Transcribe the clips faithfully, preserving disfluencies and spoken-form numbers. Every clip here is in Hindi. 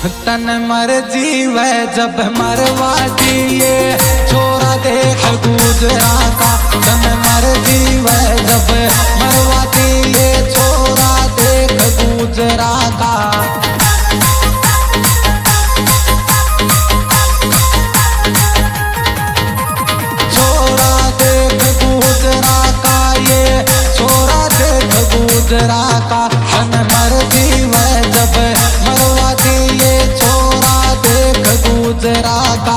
तन मर जीवे जब मरवा दिए छोरा देख गुजरा का। तन मर जीवे जब मरवा दिए छोरा देख गुजरा का। छोरा देख गुजरा का ये छोरा देख गुजरा का। तन मर जीवे जब मरवा दिए छोरा देख गुजरा का।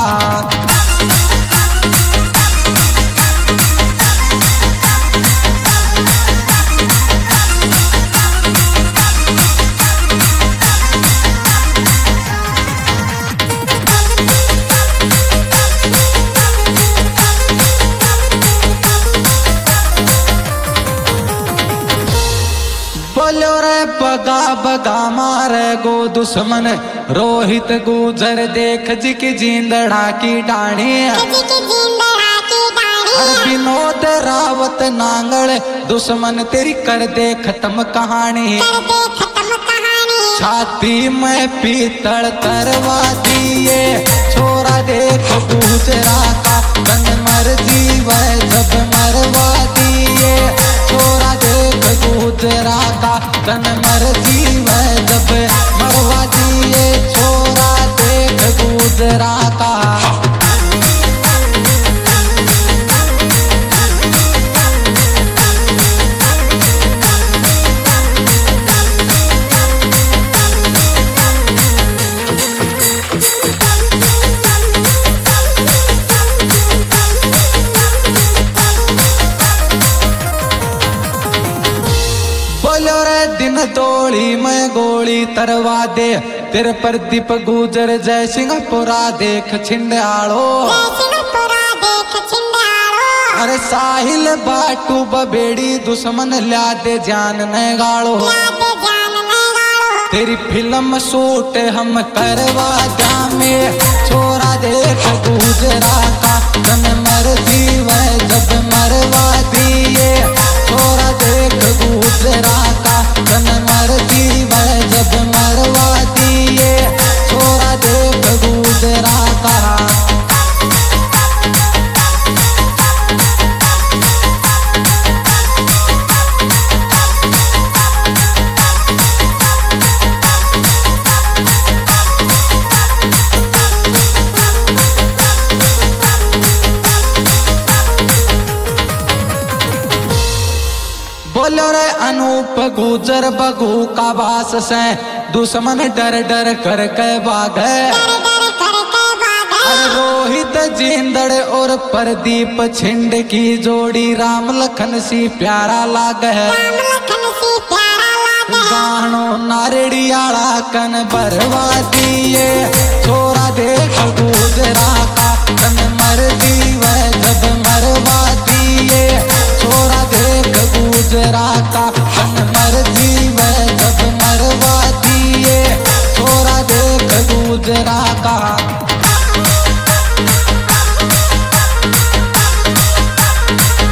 बोलो रे बगा बगा मारे गो दुश्मन रोहित गुजर देख जी की जिंदड़ा की डाणी। विनोद रावत नांगल दुश्मन तेरी कर दे खत्म कहानी। छाती में पीतल करवा दिए छोरा देख गुजरा का। तन मर जीवे जब मरवा दिए छोरा देख गुजरा का। तन मर जीवे जब मरवा दिए छोरा देख गुजरा का। बोलो रे दिन तोड़ी में गोली तरवा दे तेरे प्रदीप गुजर जय सिंहपुरा देख छिंडालो। अरे साहिल बाटू बबेड़ी दुश्मन ल्या दे जान न गाड़ो। तेरी फिल्म शूट हम करवा जामे छोरा देख गुजरा का। तन मर जीवे जब मरवा दिए छोरा देख गुजरा का। तन मर जीवे जब मरवा दिए छोरा देख गुजरा का। बोलो रे अनूप गुजर बगू का वास से दुश्मन डर डर कर के भागे। रोहित जिंदड़ और प्रदीप छिंड की जोड़ी राम लखन सी प्यारा लागे। गानो नारड़ियाला कन भरवा दिए छोरा देख